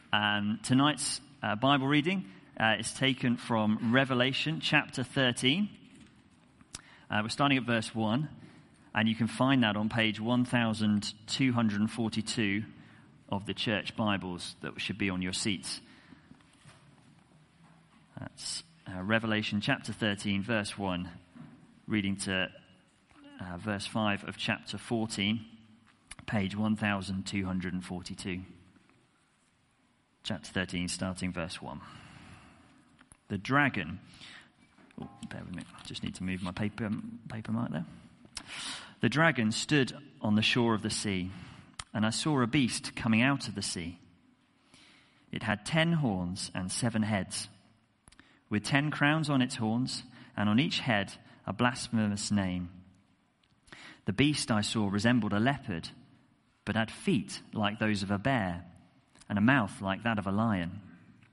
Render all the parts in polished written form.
Tonight's Bible reading is taken from Revelation chapter 13. We're starting at verse 1, and you can find that on page 1242 of the church Bibles that should be on your seats. That's Revelation chapter 13, verse 1, reading to verse 5 of chapter 14, page 1242. Chapter 13, starting verse 1. The dragon... bear with me, I just need to move my paper mark there. The dragon stood on the shore of the sea, and I saw a beast coming out of the sea. It had 10 horns and 7 heads, with 10 crowns on its horns, and on each head a blasphemous name. The beast I saw resembled a leopard, but had feet like those of a bear, and a mouth like that of a lion.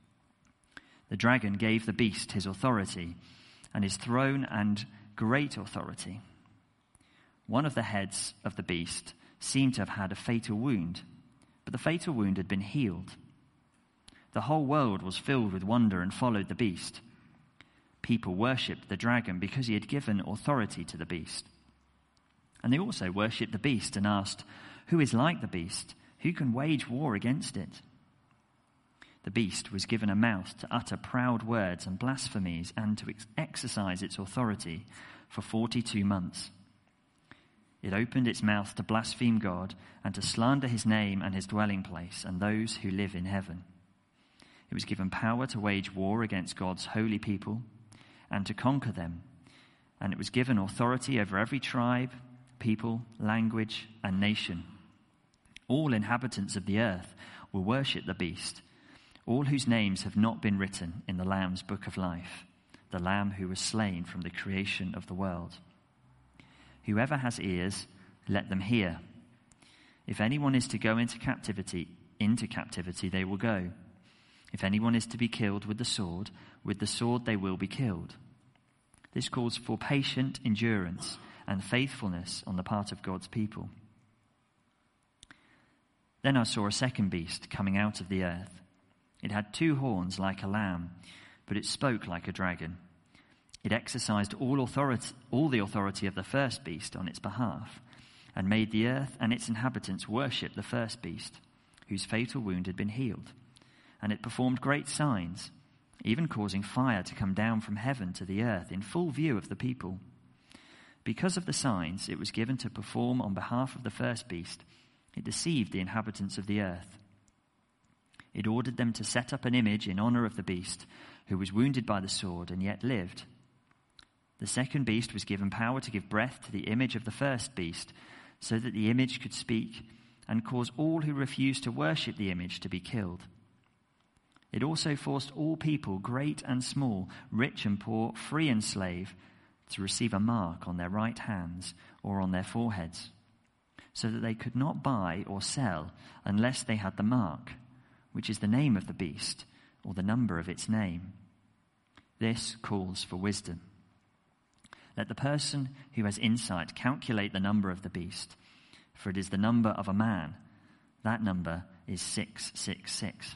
The dragon gave the beast his authority, and his throne and great authority. One of the heads of the beast seemed to have had a fatal wound, but the fatal wound had been healed. The whole world was filled with wonder and followed the beast. People worshipped the dragon because he had given authority to the beast. And they also worshipped the beast and asked, "Who is like the beast? Who can wage war against it?" The beast was given a mouth to utter proud words and blasphemies and to exercise its authority for 42 months. It opened its mouth to blaspheme God and to slander his name and his dwelling place and those who live in heaven. It was given power to wage war against God's holy people and to conquer them. And it was given authority over every tribe, people, language, and nation. All inhabitants of the earth will worship the beast, all whose names have not been written in the Lamb's book of life, the Lamb who was slain from the creation of the world. Whoever has ears, let them hear. If anyone is to go into captivity they will go. If anyone is to be killed with the sword they will be killed. This calls for patient endurance and faithfulness on the part of God's people. Then I saw a second beast coming out of the earth. It had 2 horns like a lamb, but it spoke like a dragon. It exercised all the authority of the first beast on its behalf, and made the earth and its inhabitants worship the first beast, whose fatal wound had been healed. And it performed great signs, even causing fire to come down from heaven to the earth in full view of the people. Because of the signs it was given to perform on behalf of the first beast, it deceived the inhabitants of the earth. It ordered them to set up an image in honor of the beast, who was wounded by the sword and yet lived. The second beast was given power to give breath to the image of the first beast, so that the image could speak and cause all who refused to worship the image to be killed. It also forced all people, great and small, rich and poor, free and slave, to receive a mark on their right hands or on their foreheads, so that they could not buy or sell unless they had the mark, which is the name of the beast or the number of its name. This calls for wisdom. Let the person who has insight calculate the number of the beast, for it is the number of a man. That number is 666.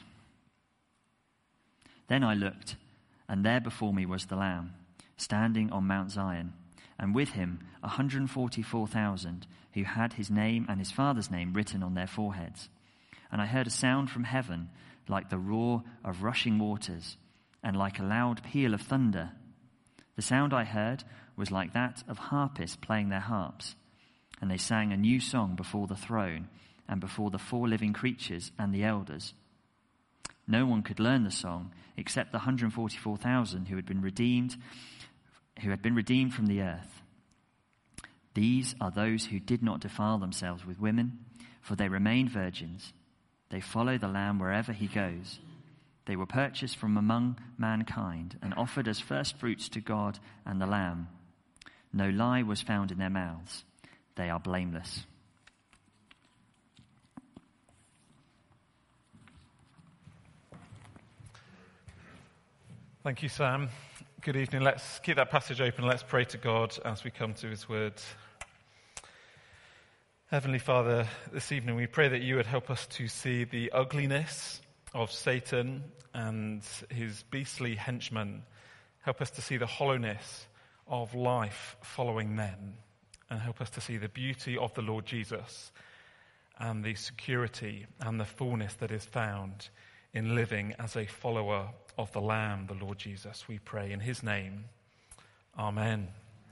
Then I looked, and there before me was the Lamb, standing on Mount Zion, and with him 144,000 who had his name and his father's name written on their foreheads. And I heard a sound from heaven like the roar of rushing waters and like a loud peal of thunder. The sound I heard was like that of harpists playing their harps, and they sang a new song before the throne and before the 4 living creatures and the elders. No one could learn the song except the 144,000 who had been redeemed from the earth. These are those who did not defile themselves with women, for they remained virgins. They follow the Lamb wherever he goes. They were purchased from among mankind and offered as first fruits to God and the Lamb. No lie was found in their mouths. They are blameless. Thank you, Sam. Good evening. Let's keep that passage open. Let's pray to God as we come to his word. Heavenly Father, this evening we pray that you would help us to see the ugliness of Satan and his beastly henchmen. Help us to see the hollowness of life following them, and help us to see the beauty of the Lord Jesus and the security and the fullness that is found in living as a follower of the Lamb, the Lord Jesus. We pray in his name. Amen.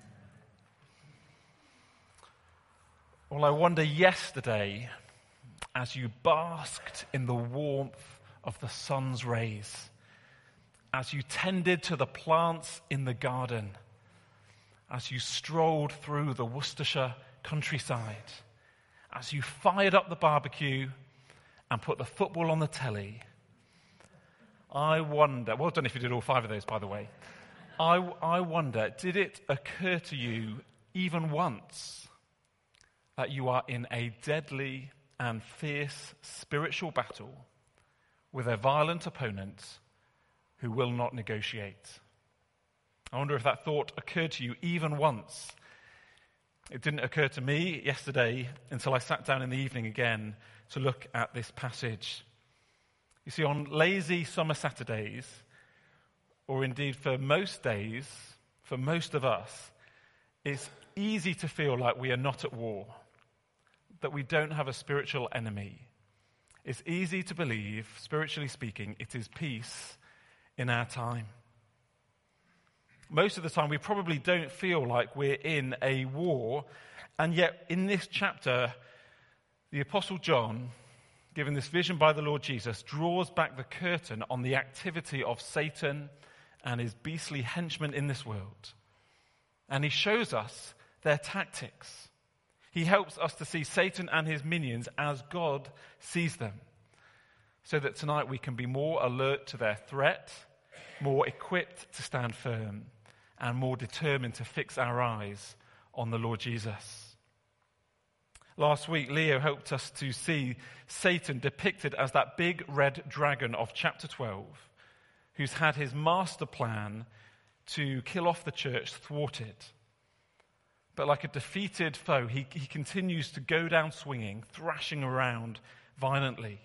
Well, I wonder yesterday, as you basked in the warmth of the sun's rays, as you tended to the plants in the garden, as you strolled through the Worcestershire countryside, as you fired up the barbecue and put the football on the telly, I wonder, well, I don't know if you did all 5 of those, by the way. I wonder, did it occur to you even once that you are in a deadly and fierce spiritual battle with a violent opponent who will not negotiate? I wonder if that thought occurred to you even once. It didn't occur to me yesterday until I sat down in the evening again to look at this passage. You see, on lazy summer Saturdays, or indeed for most days, for most of us, it's easy to feel like we are not at war, that we don't have a spiritual enemy. It's easy to believe, spiritually speaking, it is peace in our time. Most of the time, we probably don't feel like we're in a war, and yet in this chapter, the Apostle John, given this vision by the Lord Jesus, draws back the curtain on the activity of Satan and his beastly henchmen in this world. And he shows us their tactics. He helps us to see Satan and his minions as God sees them, so that tonight we can be more alert to their threat, more equipped to stand firm, and more determined to fix our eyes on the Lord Jesus. Last week, Leo helped us to see Satan depicted as that big red dragon of chapter 12, who's had his master plan to kill off the church thwarted. But like a defeated foe, he continues to go down swinging, thrashing around violently.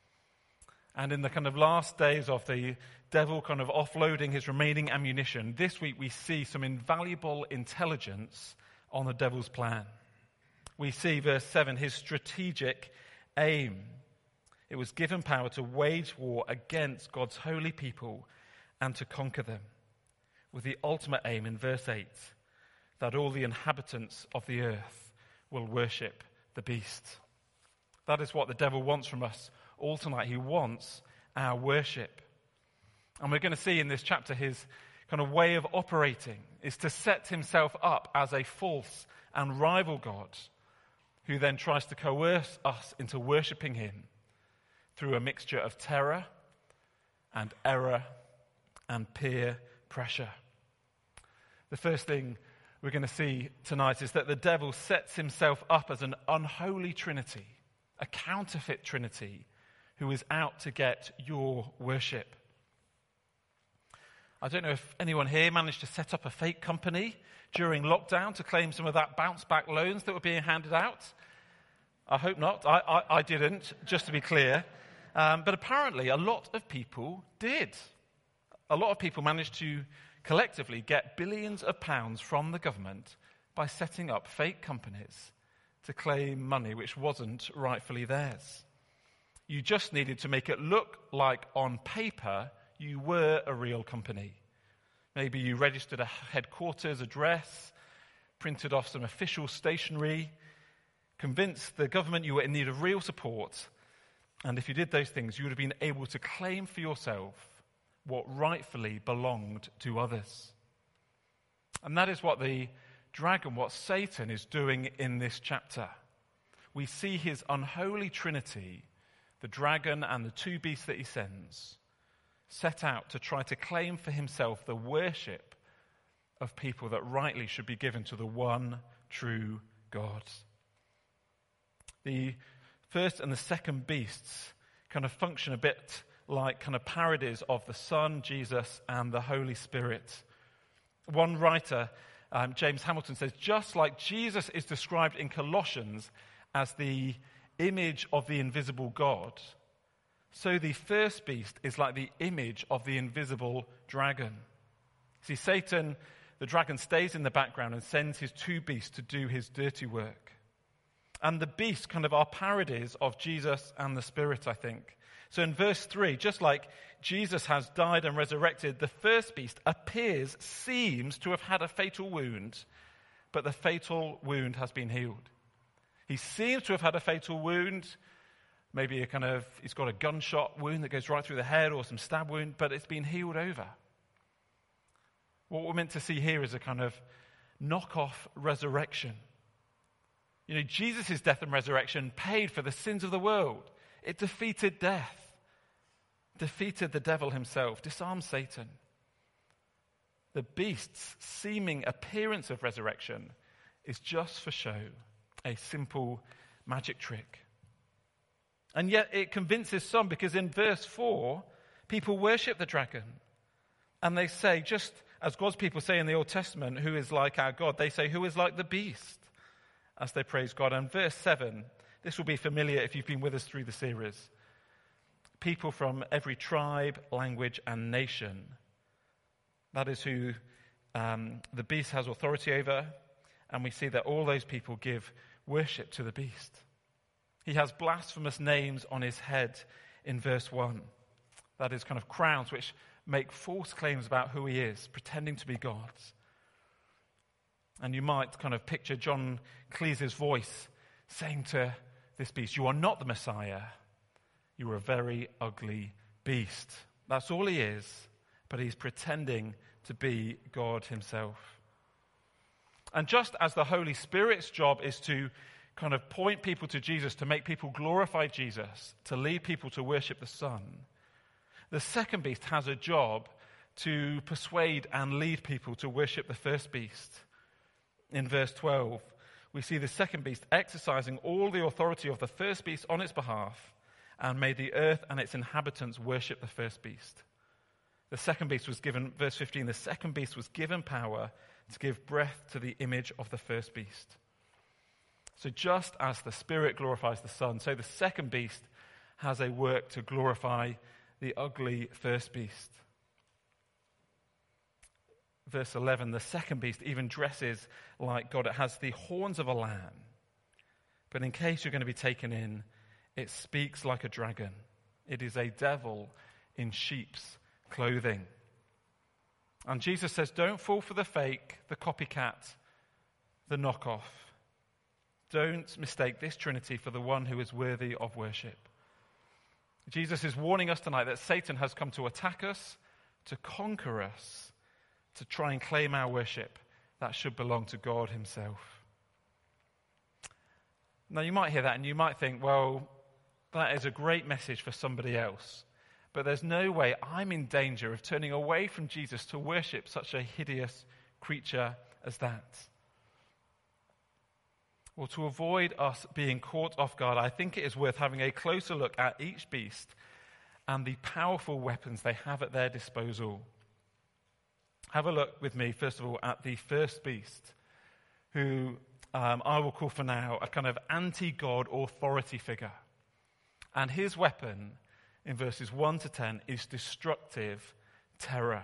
And in the kind of last days of the devil kind of offloading his remaining ammunition, this week we see some invaluable intelligence on the devil's plan. We see, verse 7, his strategic aim. It was given power to wage war against God's holy people and to conquer them, with the ultimate aim in verse 8, that all the inhabitants of the earth will worship the beast. That is what the devil wants from us all tonight. He wants our worship. And we're going to see in this chapter his kind of way of operating is to set himself up as a false and rival God who then tries to coerce us into worshipping him through a mixture of terror and error and peer pressure. The first thing we're going to see tonight is that the devil sets himself up as an unholy trinity, a counterfeit trinity, who is out to get your worship. I don't know if anyone here managed to set up a fake company during lockdown to claim some of that bounce-back loans that were being handed out. I hope not. I didn't, just to be clear. But apparently a lot of people did. A lot of people managed to collectively get billions of pounds from the government by setting up fake companies to claim money which wasn't rightfully theirs. You just needed to make it look like on paper you were a real company. Maybe you registered a headquarters address, printed off some official stationery, convinced the government you were in need of real support, and if you did those things, you would have been able to claim for yourself what rightfully belonged to others. And that is what the dragon, what Satan is doing in this chapter. We see his unholy trinity, the dragon and the 2 beasts that he sends, set out to try to claim for himself the worship of people that rightly should be given to the one true God. The first and the second beasts kind of function a bit like kind of parodies of the Son, Jesus, and the Holy Spirit. One writer, James Hamilton, says, just like Jesus is described in Colossians as the image of the invisible God, so the first beast is like the image of the invisible dragon. See, Satan, the dragon, stays in the background and sends his two beasts to do his dirty work. And the beasts kind of are parodies of Jesus and the Spirit, I think. So in verse 3, just like Jesus has died and resurrected, the first beast seems to have had a fatal wound, but the fatal wound has been healed. He seems to have had a fatal wound, maybe he's got a gunshot wound that goes right through the head or some stab wound, but it's been healed over. What we're meant to see here is a kind of knockoff resurrection. You know, Jesus' death and resurrection paid for the sins of the world. It defeated death, defeated the devil himself, disarmed Satan. The beast's seeming appearance of resurrection is just for show, a simple magic trick. And yet it convinces some, because in verse 4, people worship the dragon. And they say, just as God's people say in the Old Testament, who is like our God, they say, who is like the beast, as they praise God. And verse 7, this will be familiar if you've been with us through the series. People from every tribe, language, and nation. That is who the beast has authority over. And we see that all those people give worship to the beast. He has blasphemous names on his head in verse 1. That is kind of crowns which make false claims about who he is, pretending to be God. And you might kind of picture John Cleese's voice saying to this beast, "You are not the Messiah. You are a very ugly beast." That's all he is, but he's pretending to be God himself. And just as the Holy Spirit's job is to kind of point people to Jesus, to make people glorify Jesus, to lead people to worship the Son, the second beast has a job to persuade and lead people to worship the first beast. In verse 12, we see the second beast exercising all the authority of the first beast on its behalf, and made the earth and its inhabitants worship the first beast. The second beast was given, verse 15, the second beast was given power to give breath to the image of the first beast. So just as the Spirit glorifies the Son, so the second beast has a work to glorify the ugly first beast. Verse 11, the second beast even dresses like God. It has the horns of a lamb. But in case you're going to be taken in, it speaks like a dragon. It is a devil in sheep's clothing. And Jesus says, don't fall for the fake, the copycat, the knockoff. Don't mistake this Trinity for the one who is worthy of worship. Jesus is warning us tonight that Satan has come to attack us, to conquer us, to try and claim our worship that should belong to God himself. Now you might hear that and you might think, well, that is a great message for somebody else. But there's no way I'm in danger of turning away from Jesus to worship such a hideous creature as that. Well, to avoid us being caught off guard, I think it is worth having a closer look at each beast and the powerful weapons they have at their disposal. Have a look with me, first of all, at the first beast, who I will call for now a kind of anti-God authority figure. And his weapon, in verses 1 to 10, is destructive terror.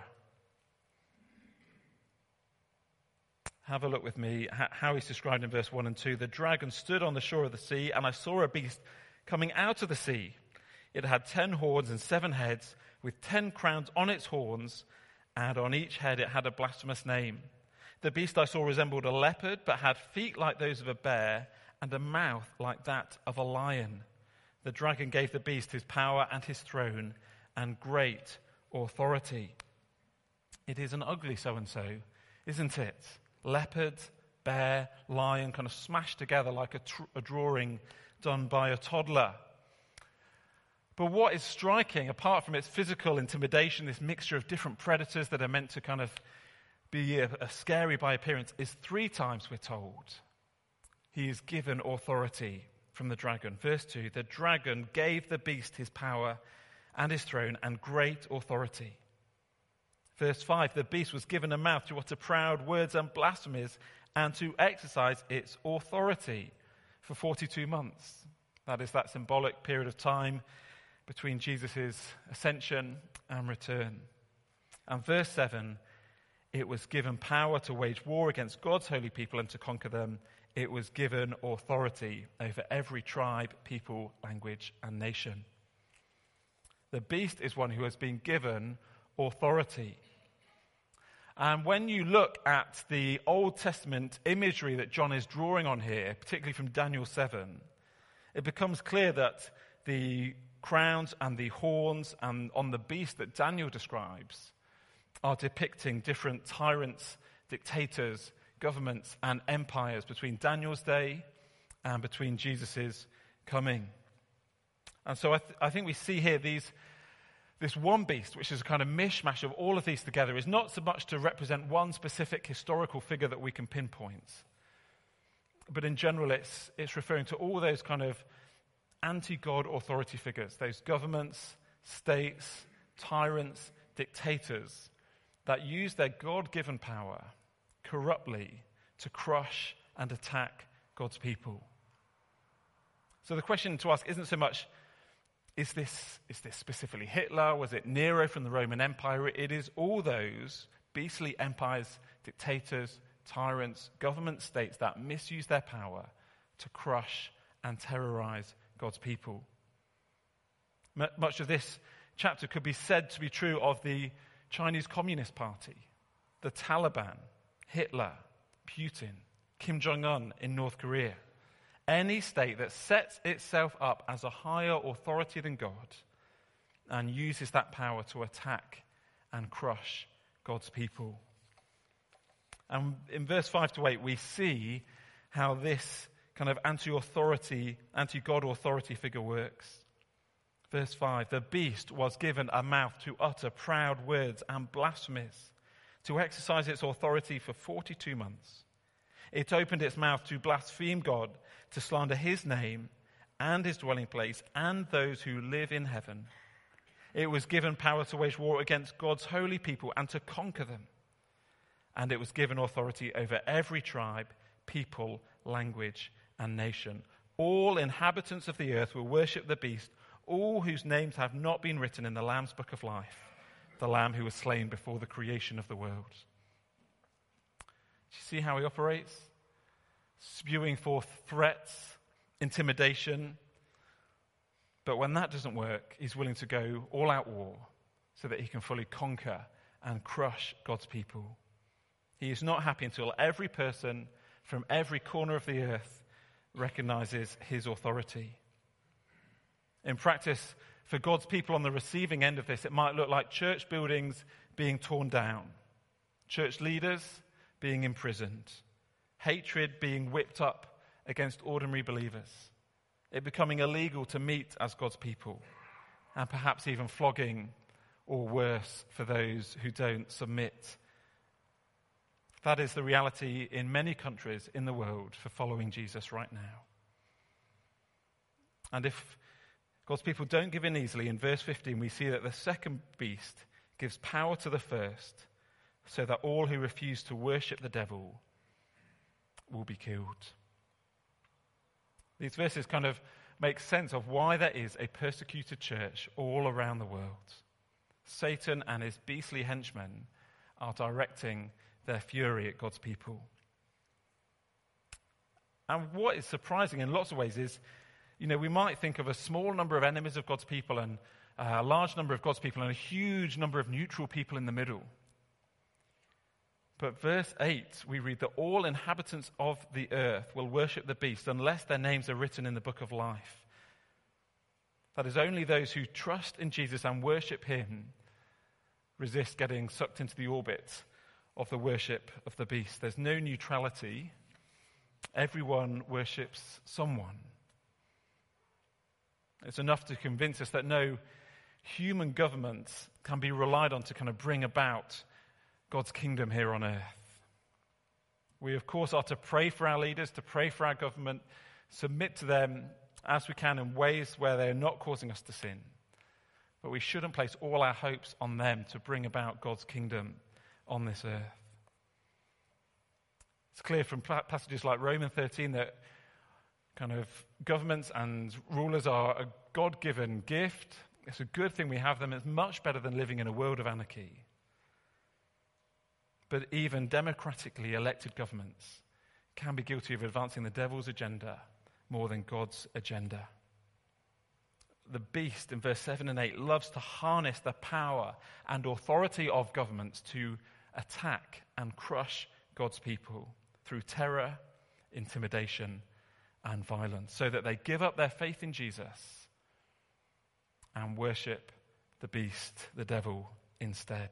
Have a look with me how he's described in verse 1 and 2. The dragon stood on the shore of the sea, and I saw a beast coming out of the sea. It had 10 horns and 7 heads, with 10 crowns on its horns, and on each head it had a blasphemous name. The beast I saw resembled a leopard, but had feet like those of a bear, and a mouth like that of a lion. The dragon gave the beast his power and his throne, and great authority. It is an ugly so-and-so, isn't it? Leopard, bear, lion, kind of smashed together like a drawing done by a toddler. But what is striking, apart from its physical intimidation, this mixture of different predators that are meant to kind of be scary by appearance, is 3 times, we're told, he is given authority from the dragon. Verse 2, the dragon gave the beast his power and his throne and great authority. Verse 5, the beast was given a mouth to utter proud words and blasphemies and to exercise its authority for 42 months. That is that symbolic period of time between Jesus' ascension and return. And verse 7, it was given power to wage war against God's holy people and to conquer them. It was given authority over every tribe, people, language, and nation. The beast is one who has been given authority. And when you look at the Old Testament imagery that John is drawing on here, particularly from Daniel 7, it becomes clear that the crowns and the horns and on the beast that Daniel describes are depicting different tyrants, dictators, governments, and empires between Daniel's day and between Jesus' coming. And so I think we see here this one beast, which is a kind of mishmash of all of these together, is not so much to represent one specific historical figure that we can pinpoint, but in general it's referring to all those kind of anti-God authority figures, those governments, states, tyrants, dictators that use their God-given power corruptly to crush and attack God's people. So the question to ask isn't so much, is this specifically Hitler? Was it Nero from the Roman Empire? It is all those beastly empires, dictators, tyrants, government states that misuse their power to crush and terrorize God's people. Much of this chapter could be said to be true of the Chinese Communist Party, the Taliban, Hitler, Putin, Kim Jong-un in North Korea. Any state that sets itself up as a higher authority than God and uses that power to attack and crush God's people. And in verse 5 to 8, we see how this kind of anti-God authority figure works. Verse 5, the beast was given a mouth to utter proud words and blasphemies, to exercise its authority for 42 months. It opened its mouth to blaspheme God, to slander his name and his dwelling place and those who live in heaven. It was given power to wage war against God's holy people and to conquer them. And it was given authority over every tribe, people, language, and nation. All inhabitants of the earth will worship the beast, all whose names have not been written in the Lamb's book of life, the Lamb who was slain before the creation of the world. Do you see how he operates? Spewing forth threats, intimidation. But when that doesn't work, he's willing to go all-out war so that he can fully conquer and crush God's people. He is not happy until every person from every corner of the earth recognizes his authority. In practice, for God's people on the receiving end of this, it might look like church buildings being torn down, church leaders being imprisoned, hatred being whipped up against ordinary believers, it becoming illegal to meet as God's people, and perhaps even flogging or worse for those who don't submit. That is the reality in many countries in the world for following Jesus right now. And if God's people don't give in easily, in verse 15 we see that the second beast gives power to the first, so that all who refuse to worship the devil will be killed. These verses kind of make sense of why there is a persecuted church all around the world. Satan and his beastly henchmen are directing their fury at God's people. And what is surprising in lots of ways is, we might think of a small number of enemies of God's people and a large number of God's people and a huge number of neutral people in the middle. But verse 8, we read that all inhabitants of the earth will worship the beast unless their names are written in the book of life. That is, only those who trust in Jesus and worship him resist getting sucked into the orbit of the worship of the beast. There's no neutrality. Everyone worships someone. It's enough to convince us that no human government can be relied on to kind of bring about God's kingdom here on earth. We, of course, are to pray for our leaders, to pray for our government, submit to them as we can in ways where they're not causing us to sin. But we shouldn't place all our hopes on them to bring about God's kingdom on this earth. It's clear from passages like Romans 13 that kind of governments and rulers are a God-given gift It's a good thing we have them. It's much better than living in a world of anarchy. But even democratically elected governments can be guilty of advancing the devil's agenda more than God's agenda. The beast in verse 7 and 8 loves to harness the power and authority of governments to attack and crush God's people through terror, intimidation, and violence, so that they give up their faith in Jesus and worship the beast, the devil, instead.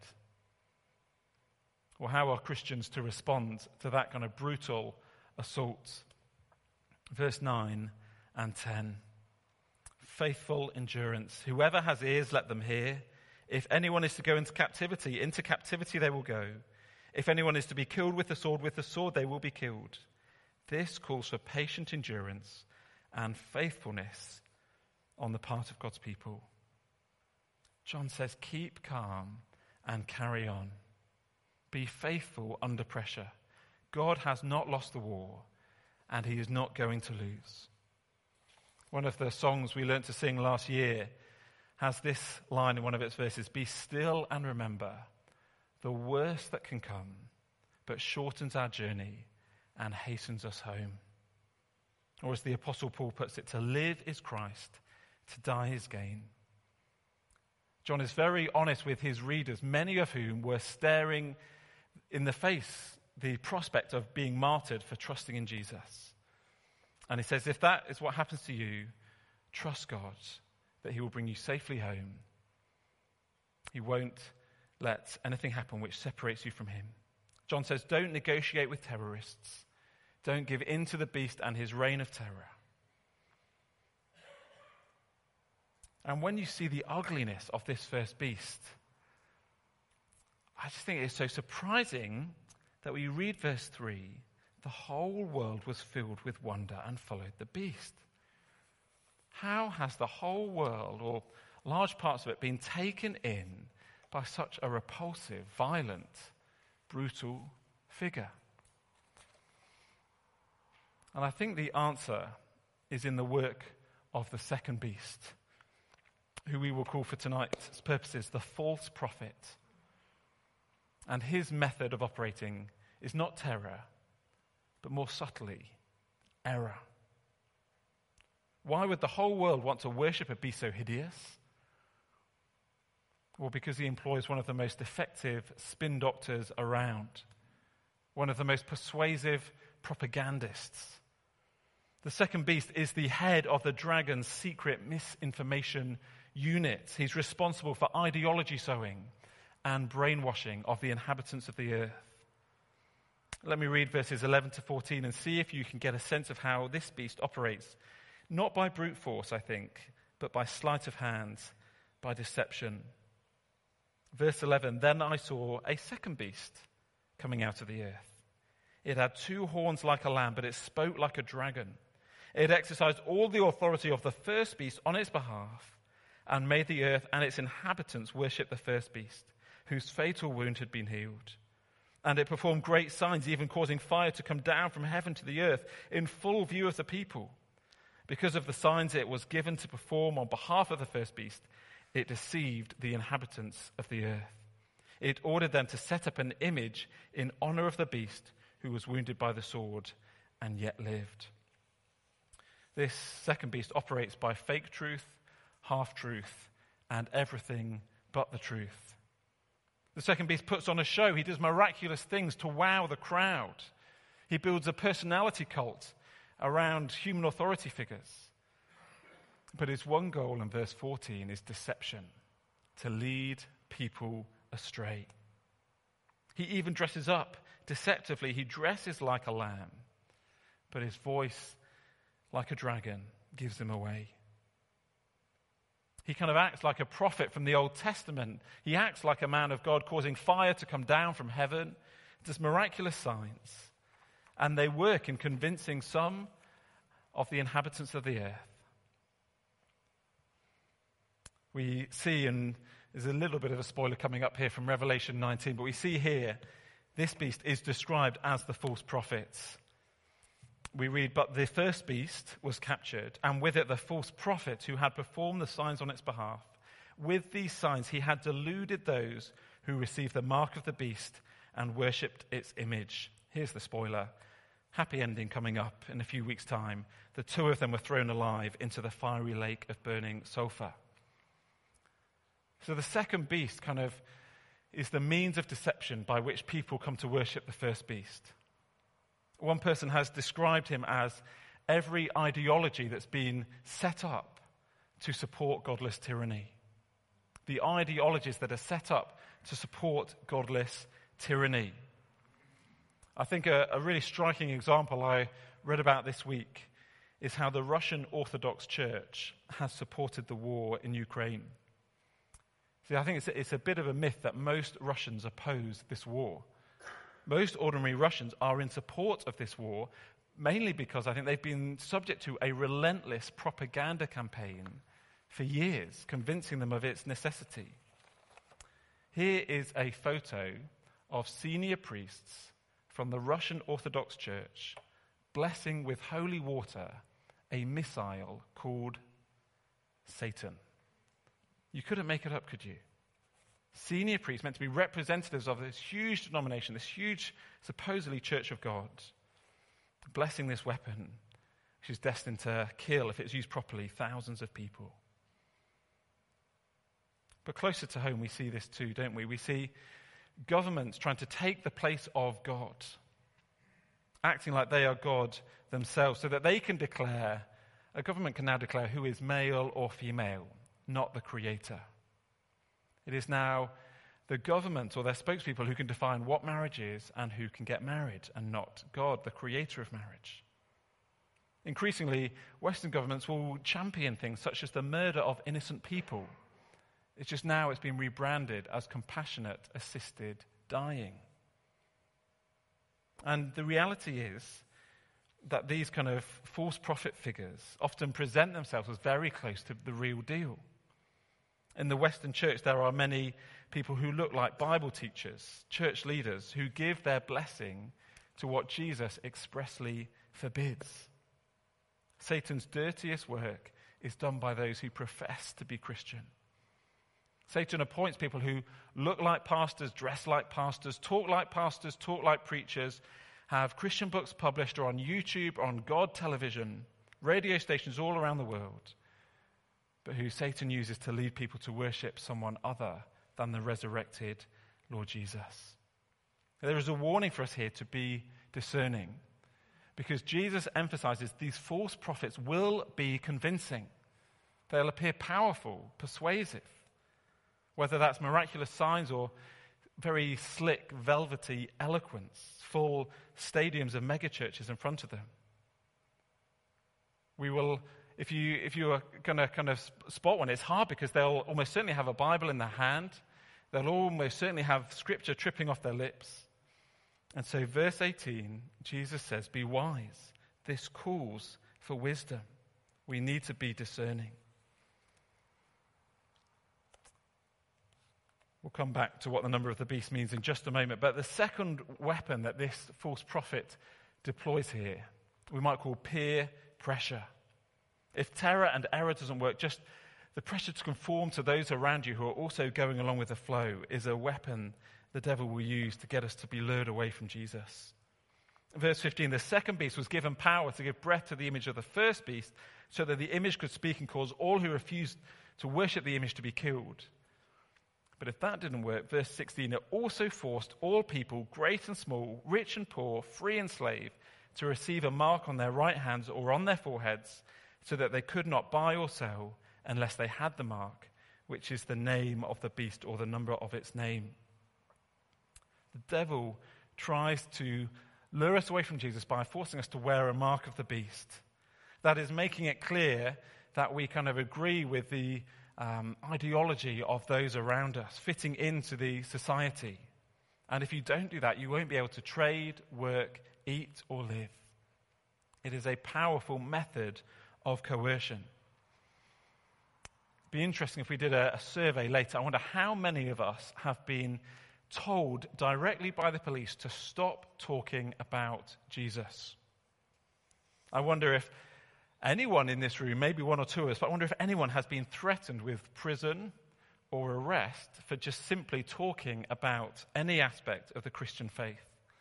Well, how are Christians to respond to that kind of brutal assault? Verse 9 and 10. Faithful endurance. Whoever has ears, let them hear. If anyone is to go into captivity they will go. If anyone is to be killed with the sword they will be killed. This calls for patient endurance and faithfulness on the part of God's people. John says, keep calm and carry on. Be faithful under pressure. God has not lost the war, and he is not going to lose. One of the songs we learned to sing last year has this line in one of its verses: be still and remember the worst that can come, but shortens our journey and hastens us home. Or as the Apostle Paul puts it, to live is Christ, to die is gain. John is very honest with his readers, many of whom were staring in the face the prospect of being martyred for trusting in Jesus. And he says, if that is what happens to you, trust God that he will bring you safely home. He won't let anything happen which separates you from him. John says, don't negotiate with terrorists. Don't give in to the beast and his reign of terror. And when you see the ugliness of this first beast, I just think it's so surprising that when you read verse 3, the whole world was filled with wonder and followed the beast. How has the whole world, or large parts of it, been taken in by such a repulsive, violent, brutal figure? And I think the answer is in the work of the second beast, who we will call for tonight's purposes the false prophet. And his method of operating is not terror, but more subtly, error. Why would the whole world want to worship a beast so hideous? Well, because he employs one of the most effective spin doctors around, one of the most persuasive propagandists. The second beast is the head of the dragon's secret misinformation unit. He's responsible for ideology sowing and brainwashing of the inhabitants of the earth. Let me read verses 11 to 14 and see if you can get a sense of how this beast operates. Not by brute force, I think, but by sleight of hand, by deception. Verse 11, then I saw a second beast coming out of the earth. It had 2 horns like a lamb, but it spoke like a dragon. It exercised all the authority of the first beast on its behalf and made the earth and its inhabitants worship the first beast, whose fatal wound had been healed. And it performed great signs, even causing fire to come down from heaven to the earth in full view of the people. Because of the signs it was given to perform on behalf of the first beast, it deceived the inhabitants of the earth. It ordered them to set up an image in honor of the beast who was wounded by the sword and yet lived. This second beast operates by fake truth, half-truth, and everything but the truth. The second beast puts on a show. He does miraculous things to wow the crowd. He builds a personality cult around human authority figures. But his one goal in verse 14 is deception, to lead people astray. He even dresses up deceptively. He dresses like a lamb, but his voice, like a dragon, gives him away. He kind of acts like a prophet from the Old Testament. He acts like a man of God, causing fire to come down from heaven, does miraculous signs, and they work in convincing some of the inhabitants of the earth. We see, and there's a little bit of a spoiler coming up here from Revelation 19, but we see here this beast is described as the false prophet. We read, but the first beast was captured, and with it the false prophet who had performed the signs on its behalf. With these signs, he had deluded those who received the mark of the beast and worshipped its image. Here's the spoiler. Happy ending coming up in a few weeks' time. The two of them were thrown alive into the fiery lake of burning sulfur. So the second beast kind of is the means of deception by which people come to worship the first beast. One person has described him as every ideology that's been set up to support godless tyranny. The ideologies that are set up to support godless tyranny. I think a really striking example I read about this week is how the Russian Orthodox Church has supported the war in Ukraine. See, I think it's a bit of a myth that most Russians oppose this war. Most ordinary Russians are in support of this war, mainly because I think they've been subject to a relentless propaganda campaign for years, convincing them of its necessity. Here is a photo of senior priests from the Russian Orthodox Church blessing with holy water a missile called Satan. You couldn't make it up, could you? Senior priests meant to be representatives of this huge denomination, this huge, supposedly Church of God, blessing this weapon, which is destined to kill, if it's used properly, thousands of people. But closer to home, we see this too, don't we? We see governments trying to take the place of God, acting like they are God themselves, so that they can declare, a government can now declare who is male or female, not the Creator. It is now the government or their spokespeople who can define what marriage is and who can get married, and not God, the Creator of marriage. Increasingly, Western governments will champion things such as the murder of innocent people. It's just now it's been rebranded as compassionate assisted dying. And the reality is that these kind of false prophet figures often present themselves as very close to the real deal. In the Western church, there are many people who look like Bible teachers, church leaders, who give their blessing to what Jesus expressly forbids. Satan's dirtiest work is done by those who profess to be Christian. Satan appoints people who look like pastors, dress like pastors, talk like preachers, have Christian books published or on YouTube or on God television, radio stations all around the world, but who Satan uses to lead people to worship someone other than the resurrected Lord Jesus. There is a warning for us here to be discerning, because Jesus emphasizes these false prophets will be convincing. They'll appear powerful, persuasive, whether that's miraculous signs or very slick, velvety eloquence, full stadiums of megachurches in front of them. We will, if you are going to kind of spot one, it's hard because they'll almost certainly have a Bible in their hand. They'll almost certainly have scripture tripping off their lips. And so verse 18, Jesus says, be wise. This calls for wisdom. We need to be discerning. We'll come back to what the number of the beast means in just a moment. But the second weapon that this false prophet deploys here, we might call peer pressure. If terror and error doesn't work, just the pressure to conform to those around you who are also going along with the flow is a weapon the devil will use to get us to be lured away from Jesus. Verse 15, the second beast was given power to give breath to the image of the first beast, so that the image could speak and cause all who refused to worship the image to be killed. But if that didn't work, verse 16, it also forced all people, great and small, rich and poor, free and slave, to receive a mark on their right hands or on their foreheads, so that they could not buy or sell unless they had the mark, which is the name of the beast or the number of its name. The devil tries to lure us away from Jesus by forcing us to wear a mark of the beast. That is, making it clear that we kind of agree with the ideology of those around us, fitting into the society. And if you don't do that, you won't be able to trade, work, eat, or live. It is a powerful method of coercion. It'd be interesting if we did a survey later. I wonder how many of us have been told directly by the police to stop talking about Jesus. I wonder if anyone in this room, maybe one or two of us, but I wonder if anyone has been threatened with prison or arrest for just simply talking about any aspect of the Christian faith.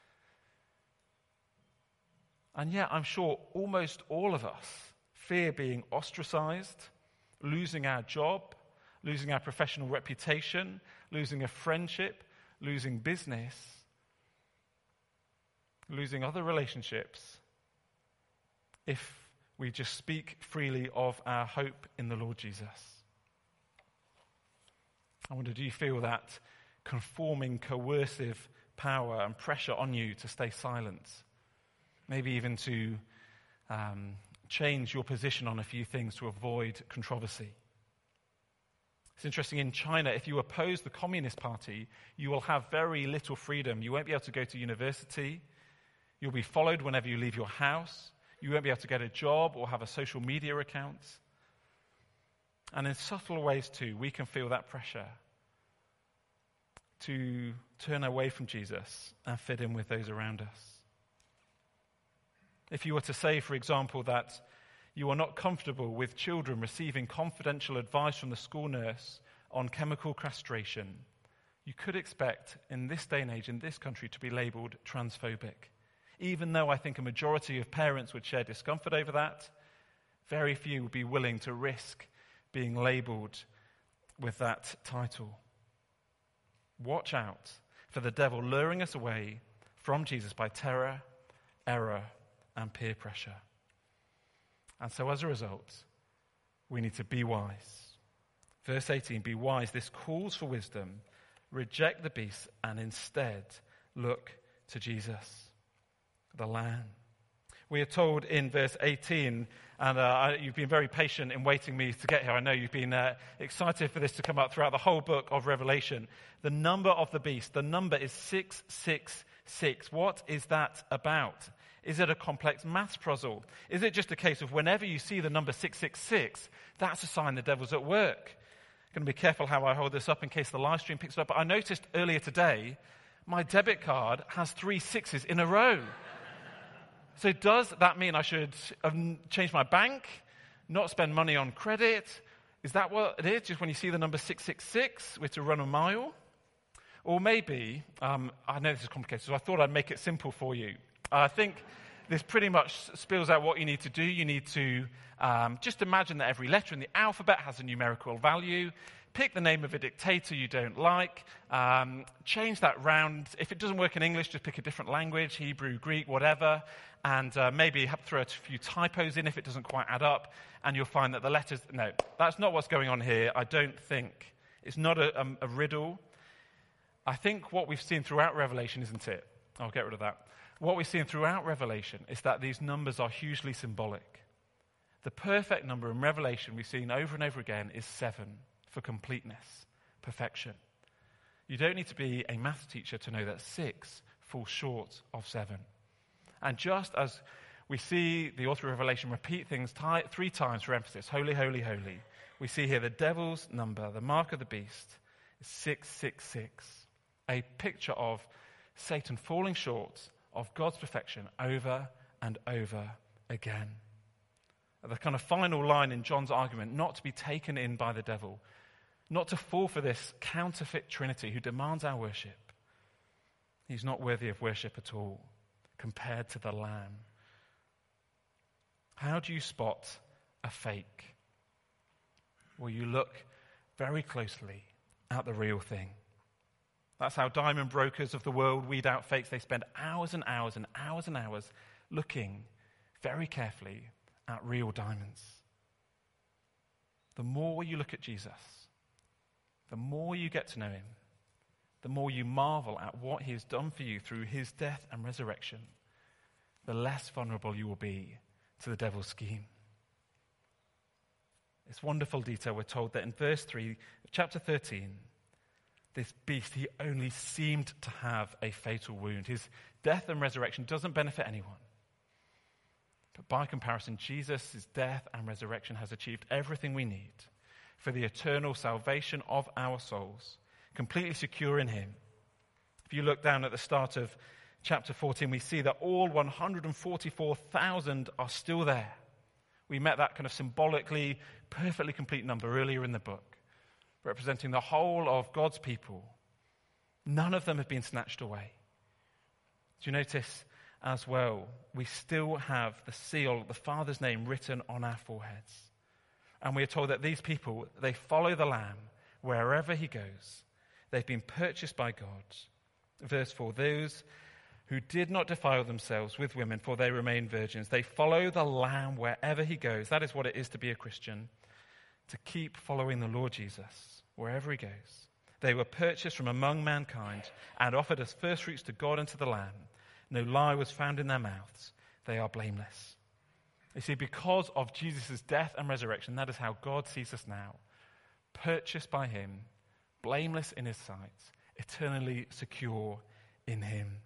And yet, I'm sure almost all of us fear being ostracized, losing our job, losing our professional reputation, losing a friendship, losing business, losing other relationships, if we just speak freely of our hope in the Lord Jesus. I wonder, do you feel that conforming, coercive power and pressure on you to stay silent? Maybe even to change your position on a few things to avoid controversy. It's interesting, in China, if you oppose the Communist Party, you will have very little freedom. You won't be able to go to university. You'll be followed whenever you leave your house. You won't be able to get a job or have a social media account. And in subtle ways too, we can feel that pressure to turn away from Jesus and fit in with those around us. If you were to say, for example, that you are not comfortable with children receiving confidential advice from the school nurse on chemical castration, you could expect in this day and age, in this country, to be labeled transphobic. Even though I think a majority of parents would share discomfort over that, very few would be willing to risk being labeled with that title. Watch out for the devil luring us away from Jesus by terror, error, and peer pressure. And so as a result, we need to be wise. Verse 18, be wise. This calls for wisdom. Reject the beast and instead look to Jesus, the Lamb. We are told in verse 18, and you've been very patient in waiting me to get here. I know you've been excited for this to come up throughout the whole book of Revelation. The number of the beast, the number is 666. What is that about? Is it a complex maths puzzle? Is it just a case of whenever you see the number 666, that's a sign the devil's at work? I'm going to be careful how I hold this up in case the live stream picks it up. But I noticed earlier today, my debit card has 3 6s in a row. So does that mean I should change my bank, not spend money on credit? Is that what it is? Just when you see the number 666, we're to run a mile? Or maybe, I know this is complicated, so I thought I'd make it simple for you. I think this pretty much spells out what you need to do. You need to just imagine that every letter in the alphabet has a numerical value. Pick the name of a dictator you don't like. Change that round. If it doesn't work in English, just pick a different language, Hebrew, Greek, whatever. And maybe throw a few typos in if it doesn't quite add up. And you'll find that the letters... No, that's not what's going on here, I don't think. It's not a riddle. I think what we've seen throughout Revelation, isn't it? I'll get rid of that. What we've seen throughout Revelation is that these numbers are hugely symbolic. The perfect number in Revelation we've seen over and over again is 7 for completeness, perfection. You don't need to be a maths teacher to know that 6 falls short of 7. And just as we see the author of Revelation repeat things 3 times for emphasis, holy, holy, holy, we see here the devil's number, the mark of the beast, is 666, a picture of Satan falling short of God's perfection over and over again. The kind of final line in John's argument, not to be taken in by the devil, not to fall for this counterfeit Trinity who demands our worship. He's not worthy of worship at all compared to the Lamb. How do you spot a fake? Well, you look very closely at the real thing. That's how diamond brokers of the world weed out fakes. They spend hours and hours and hours and hours looking very carefully at real diamonds. The more you look at Jesus, the more you get to know him, the more you marvel at what he has done for you through his death and resurrection, the less vulnerable you will be to the devil's scheme. It's wonderful detail. We're told that in verse 3, chapter 13, this beast, he only seemed to have a fatal wound. His death and resurrection doesn't benefit anyone. But by comparison, Jesus' death and resurrection has achieved everything we need for the eternal salvation of our souls, completely secure in him. If you look down at the start of chapter 14, we see that all 144,000 are still there. We met that kind of symbolically, perfectly complete number earlier in the book. representing the whole of God's people. None of them have been snatched away. Do you notice as well, we still have the seal, the Father's name written on our foreheads. And we are told that these people, they follow the Lamb wherever he goes. They've been purchased by God. Verse 4, those who did not defile themselves with women, for they remain virgins. They follow the Lamb wherever he goes. That is what it is to be a Christian, to keep following the Lord Jesus wherever he goes. They were purchased from among mankind and offered as first fruits to God and to the Lamb. No lie was found in their mouths. They are blameless. You see, because of Jesus' death and resurrection, that is how God sees us now. Purchased by him, blameless in his sight, eternally secure in him.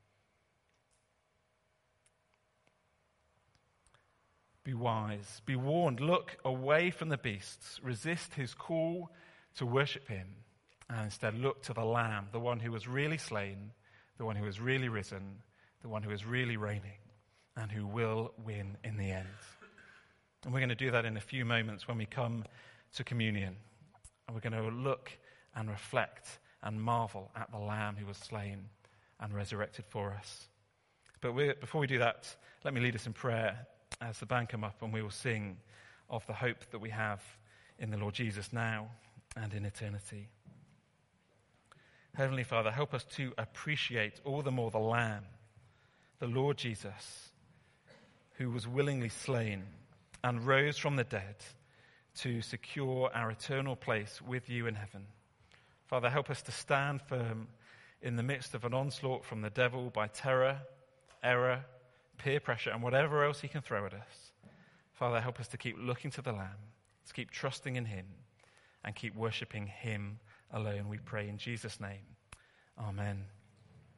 Be wise, be warned, look away from the beasts, resist his call to worship him, and instead look to the Lamb, the one who was really slain, the one who was really risen, the one who is really reigning, and who will win in the end. And we're going to do that in a few moments when we come to communion. And we're going to look and reflect and marvel at the Lamb who was slain and resurrected for us. But before we do that, let me lead us in prayer as the band come up, and we will sing of the hope that we have in the Lord Jesus now and in eternity. Heavenly Father, help us to appreciate all the more the Lamb, the Lord Jesus, who was willingly slain and rose from the dead to secure our eternal place with you in heaven. Father, help us to stand firm in the midst of an onslaught from the devil by terror, error, peer pressure, and whatever else he can throw at us. Father, help us to keep looking to the Lamb, to keep trusting in him, and keep worshipping him alone. We pray in Jesus' name. Amen.